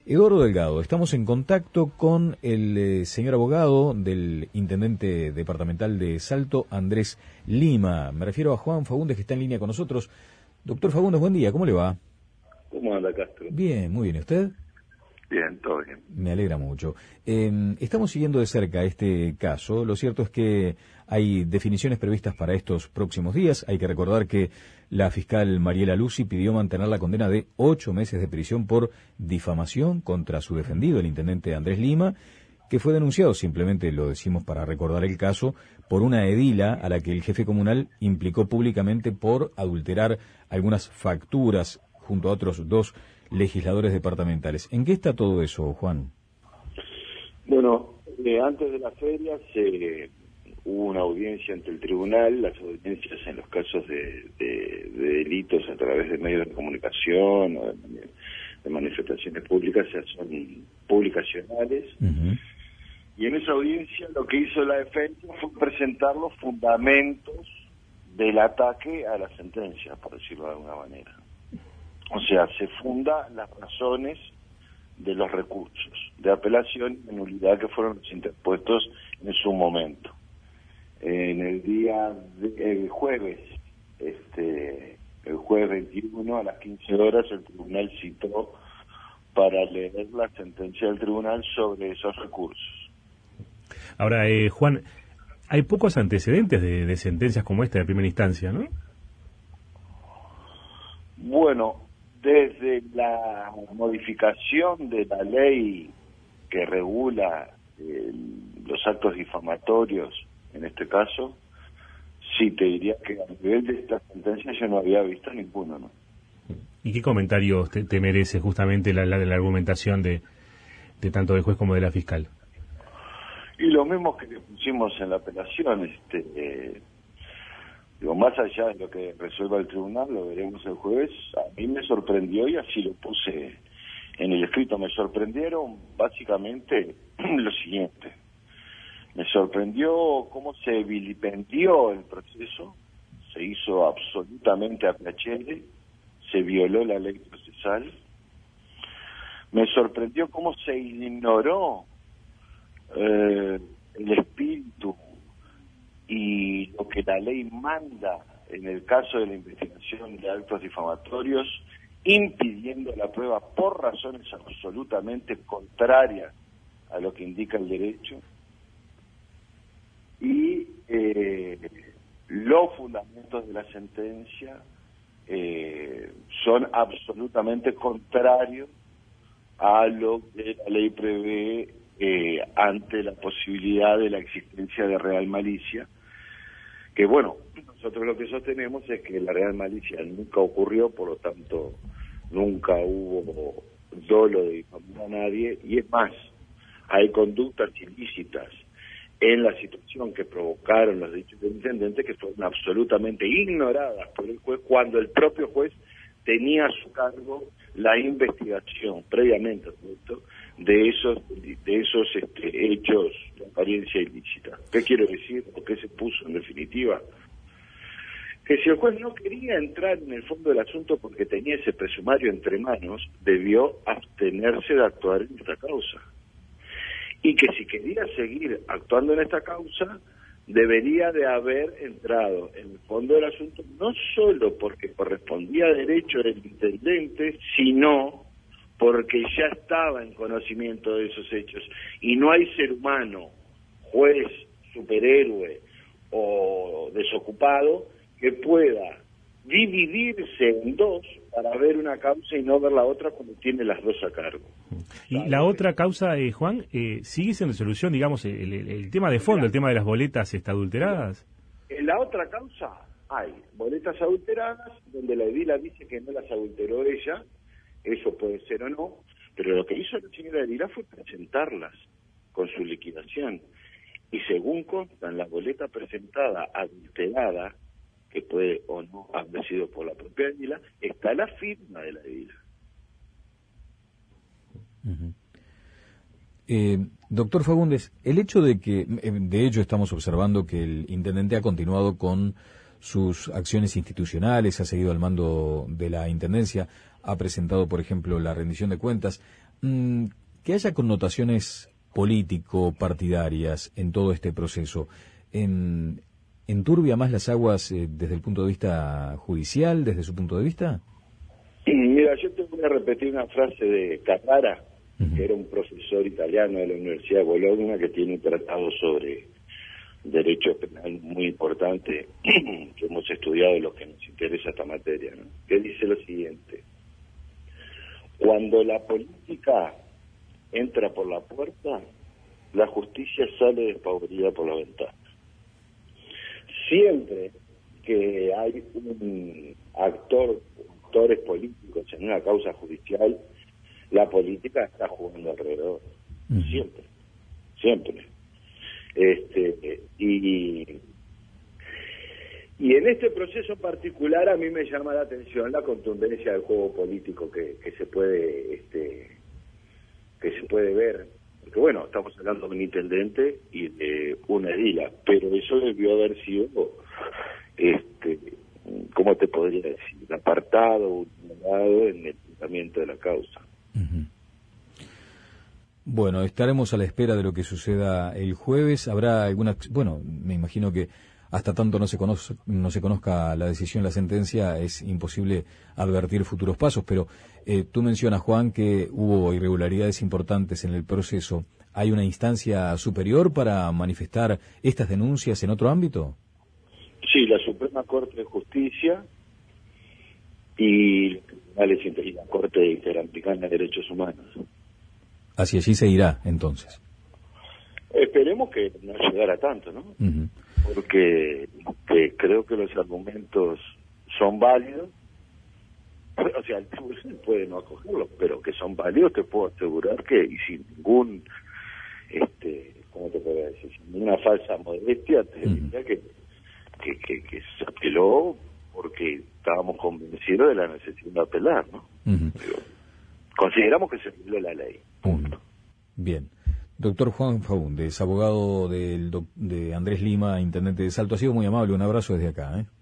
Eduardo Delgado, estamos en contacto con el señor abogado del intendente departamental de Salto, Andrés Lima. Me refiero a Juan Fagundes, que está en línea con nosotros. Doctor Fagundes, buen día, ¿cómo le va? ¿Cómo anda, Castro? Bien, muy bien. ¿Usted? Bien, todo bien. Me alegra mucho. Estamos siguiendo de cerca este caso. Lo cierto es que hay definiciones previstas para estos próximos días. Hay que recordar que la fiscal Mariela Lucy pidió mantener la condena de 8 meses de prisión por difamación contra su defendido, el intendente Andrés Lima, que fue denunciado, simplemente lo decimos para recordar el caso, por una edila a la que el jefe comunal implicó públicamente por adulterar algunas facturas junto a otros 2 legisladores departamentales. ¿En qué está todo eso, Juan? Bueno, antes de la feria hubo una audiencia ante el tribunal. Las audiencias en los casos de delitos a través de medios de comunicación o de manifestaciones públicas son publicacionales. Uh-huh. Y en esa audiencia lo que hizo la defensa fue presentar los fundamentos del ataque a la sentencia, por decirlo de alguna manera. O sea, se funda las razones de los recursos de apelación y de nulidad que fueron los interpuestos en su momento. En el jueves 21 a las 15 horas el tribunal citó para leer la sentencia del tribunal sobre esos recursos. Ahora, Juan, hay pocos antecedentes de sentencias como esta de primera instancia, ¿no? Bueno, desde la modificación de la ley que regula los actos difamatorios, en este caso, sí te diría que a nivel de esta sentencia yo no había visto ninguno, ¿no? ¿Y qué comentarios te merece justamente la argumentación de tanto del juez como de la fiscal? Y lo mismo que le pusimos en la apelación, más allá de lo que resuelva el tribunal, lo veremos el jueves. A mí me sorprendió, y así lo puse en el escrito, me sorprendieron básicamente lo siguiente. Me sorprendió cómo se vilipendió el proceso, se hizo absolutamente a piacere, se violó la ley procesal. Me sorprendió cómo se ignoró el espíritu y lo que la ley manda en el caso de la investigación de actos difamatorios, impidiendo la prueba por razones absolutamente contrarias a lo que indica el derecho. Y los fundamentos de la sentencia son absolutamente contrarios a lo que la ley prevé ante la posibilidad de la existencia de real malicia, que bueno, nosotros lo que sostenemos es que la real malicia nunca ocurrió, por lo tanto nunca hubo dolo de difamar a nadie, y es más, hay conductas ilícitas en la situación que provocaron los dichos del intendente que fueron absolutamente ignoradas por el juez cuando el propio juez tenía a su cargo la investigación previamente, ¿no?, de esos hechos de apariencia ilícita. ¿Qué quiero decir? ¿O qué se puso en definitiva? Que si el juez no quería entrar en el fondo del asunto porque tenía ese presumario entre manos, debió abstenerse de actuar en esta causa. Y que si quería seguir actuando en esta causa, debería de haber entrado en el fondo del asunto, no solo porque correspondía a derecho del intendente, sino porque ya estaba en conocimiento de esos hechos. Y no hay ser humano, juez, superhéroe o desocupado, que pueda dividirse en dos para ver una causa y no ver la otra cuando tiene las dos a cargo. Y la otra causa, Juan, sigue sin resolución, digamos, el tema de fondo, el tema de las boletas adulteradas. En la otra causa hay boletas adulteradas, donde la edila dice que no las adulteró ella, eso puede ser o no, pero lo que hizo la señora edila fue presentarlas con su liquidación. Y según consta en la boleta presentada adulterada, que puede o no haber sido por la propia edila, está la firma de la edila. Uh-huh. Doctor Fagundes, el hecho de que, de hecho estamos observando que el intendente ha continuado con sus acciones institucionales, ha seguido al mando de la intendencia, ha presentado, por ejemplo, la rendición de cuentas. Que haya connotaciones político-partidarias en todo este proceso, ¿enturbia más las aguas desde el punto de vista judicial, desde su punto de vista? Mira, yo te voy a repetir una frase de Carrara, que era un profesor italiano de la Universidad de Bologna, que tiene un tratado sobre derecho penal muy importante, que hemos estudiado los que nos interesa esta materia, ¿no? Que dice lo siguiente: cuando la política entra por la puerta, la justicia sale despavorida por la ventana. Siempre que hay actores políticos en una causa judicial, la política está jugando alrededor. Siempre. Y en este proceso en particular a mí me llama la atención la contundencia del juego político que se puede ver, porque bueno, estamos hablando de un intendente y de una edila, pero eso debió haber sido ¿cómo te podría decir? Apartado, ultimado en el tratamiento de la causa. Bueno, estaremos a la espera de lo que suceda el jueves. Habrá algunas, bueno, me imagino que hasta tanto no se conozca la decisión, la sentencia, es imposible advertir futuros pasos, pero tú mencionas, Juan, que hubo irregularidades importantes en el proceso. ¿Hay una instancia superior para manifestar estas denuncias en otro ámbito? Sí, la Suprema Corte de Justicia y la Corte Interamericana de Derechos Humanos. Hacia allí se irá, entonces. Esperemos que no llegara tanto, ¿no? Porque creo que los argumentos son válidos. O sea, el tribunal puede no acogerlos, pero que son válidos, te puedo asegurar que, y sin ningún, ¿cómo te podría decir? Sin ninguna falsa modestia, te diría que se apeló porque estábamos convencidos de la necesidad de apelar, ¿no? Pero consideramos que se violó la ley. Punto. Bien. Doctor Juan Faúndez, abogado de Andrés Lima, intendente de Salto, ha sido muy amable. Un abrazo desde acá, ¿eh?